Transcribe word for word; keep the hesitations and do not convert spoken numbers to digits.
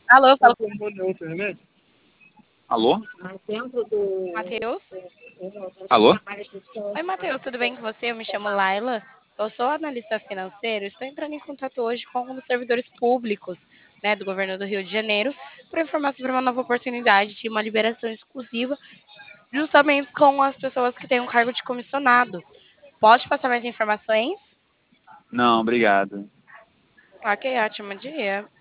Alô, fala com Alô? o Matheus. Alô? Oi, Matheus, tudo bem com você? Eu me chamo Laila. Eu sou analista financeiro. Estou entrando em contato hoje com alguns servidores públicos, né, do governo do Rio de Janeiro para informar sobre uma nova oportunidade de uma liberação exclusiva, justamente com as pessoas que têm um cargo de comissionado. Pode passar mais informações? Não, obrigado. Ok, ótimo dia.